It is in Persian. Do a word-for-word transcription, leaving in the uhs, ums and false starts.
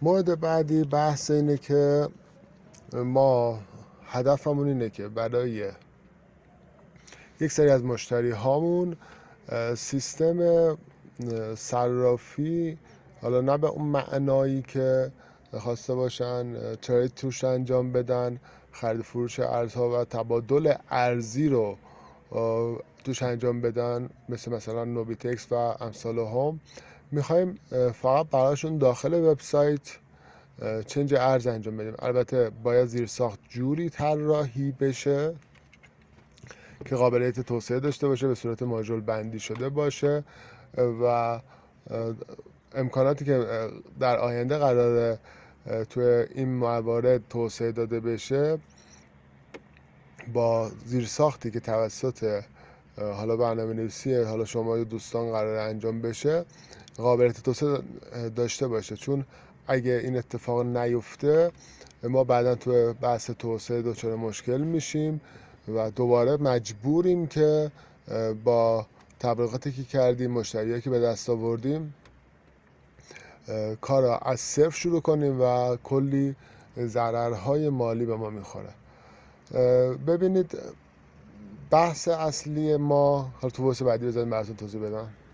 مورد بعدی بحث اینه که ما هدفمون اینه که برای یک سری از مشتری هامون سیستم صرافی، حالا نه به اون معنایی که خواسته باشن ترید توش انجام بدن، خرید فروش ارزها و تبادل ارزی رو توش انجام بدن، مثل مثلا نوبیتکس و امثال هم، میخوایم فقط براشون داخل وبسایت چنج ارز انجام بدیم. البته باید زیرساخت جوری طراحی بشه که قابلیت توسعه داشته باشه، به صورت ماژول بندی شده باشه و امکاناتی که در آینده قراره توی این موارد توسعه داده بشه با زیرساختی که توسط حالا برنامه‌نویسی حالا شما یا دوستان قراره انجام بشه قابلیت توسعه داشته باشه. چون اگه این اتفاق نیفته ما بعدا تو بحث توسعه دچار مشکل میشیم و دوباره مجبوریم که با تبلیغاتی که کردیم، مشتریایی که به دست آوردیم، کار از صفر شروع کنیم و کلی ضررهای مالی به ما میخوره. ببینید بحث اصلی ما، حالا تو واسه بعدی بذاریم براتون توضیح بدم.